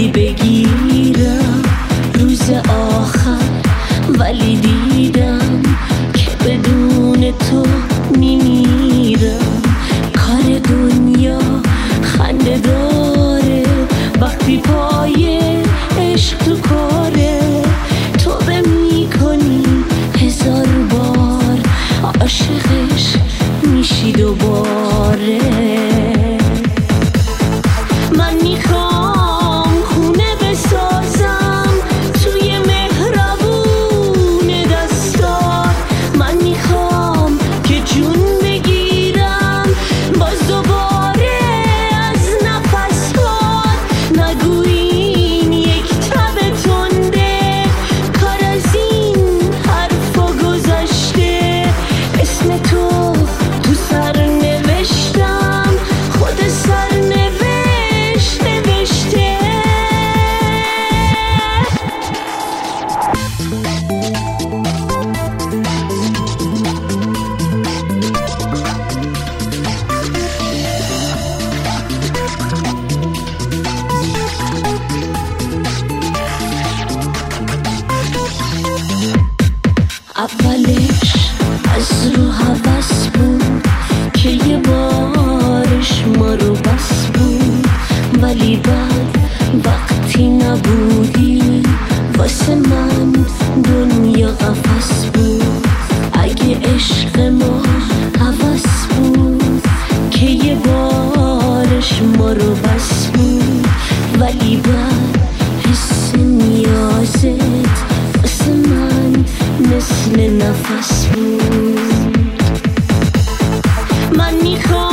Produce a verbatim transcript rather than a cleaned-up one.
دلی بگیرم روز آخر، ولی دیدم که بدون تو میمیرم. کار دنیا خنده داره وقتی پای عشق تو کاره. توبه میکنی هزار بار، عاشقش میشی دوباره. من میخوام خونه بسازم توی مهربون دستات. من میخوام که جون بگیرم باز دوباره از نفسات. نگوین یک تب تنده، کار از این حرفا گذشته. اسم تو تو سر نوشتم، خود سر نوشت نوشته. اولش از رو هوس بود که یه بارش ما رو بس بود، ولی بعد وقتی نبودی واسه من دنیا قفس بود. اگه عشق ما هوس بود که یه بارش ما رو بس بود، ولی بعد حس نیازت واسه من مثل نفس بود. من میخوام